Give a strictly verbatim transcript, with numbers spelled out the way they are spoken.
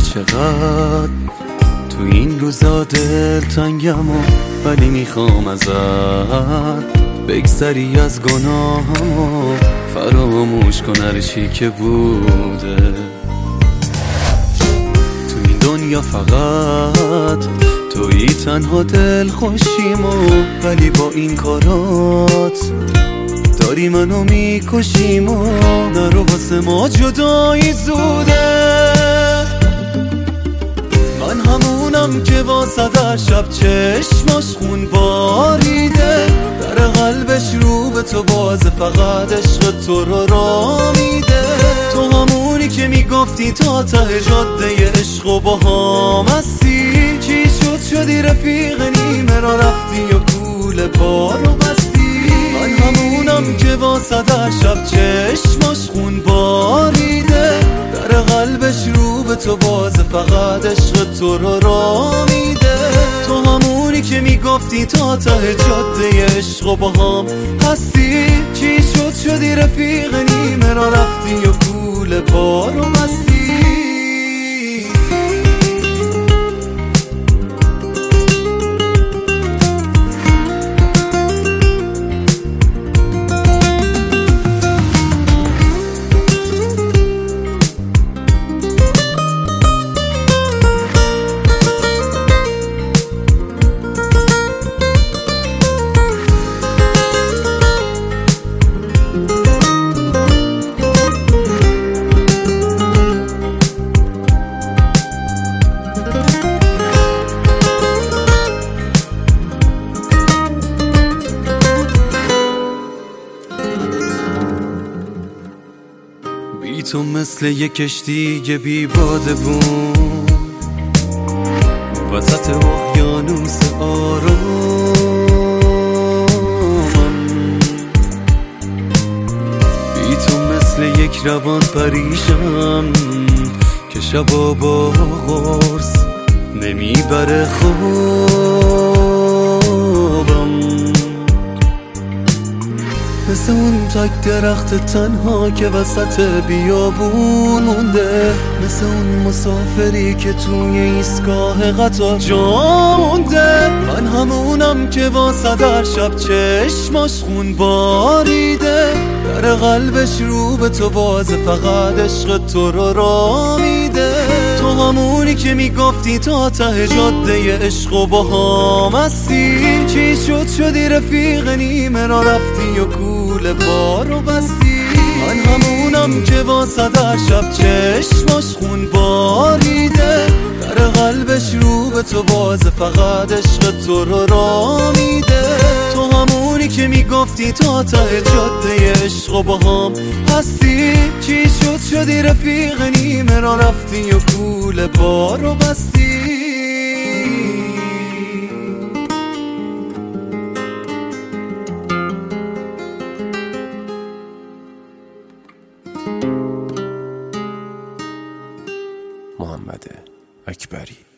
چقدر تو این روزا دلتنگم و ولی میخوام ازت بگذری از گناهم و فراموش کن هر چی که بوده. تو این دنیا فقط تویی تنها دل خوشیم و ولی با این کارات داری منو میکشیم و نرو واسه ما جدایی زوده. من همونم که واسه در شب چشماش خون باریده، در قلبش رو به تو بازه، فقط عشق تو رو را میده. تو همونی که میگفتی تا ته جاده عشق و با هم هستی، چی شد شدی رفیق نیمه را رفتی و کول بارو بستی. من همونم که واسه در شب چشماش خون باریده، در قلبش رو به تو بازه، فقط عشق تو رو را میده. تو همونی که میگفتی تا ته جاده عشق و با هم هستی، چی شد شدی رفیق نیمه را رفتی و کول بارو بستی. بی تو مثل یک کشتی که بی باده بون وسط اقیانوس آرام، بی تو مثل یک روان پریشان که شبا با غرص نمیبره خوابم. مثل اون تک درخت تنها که وسط بیابون مونده، مثل اون مسافری که توی ایستگاه قطار جا مونده. من همونم که واسه در شب چشماش خون باریده، در قلبش رو به تو بازه، فقط عشق تو رو را میده. تو همونی که میگفتی تا ته جاده عشق و با هم هستی، چی شد شدی رفیق نیمه را رفتی و کول بارو بستی. من همونم که واسه در شب چشماش خون باریده، در قلبش رو به تو بازه، فقط عشق تو رو را میده. تو همونی که میگفتی تا ته جاده عشق و با هم هستی، چی شد شدی رفیق نیمه را رفتی و کول بارو بستی. محمد اکبری.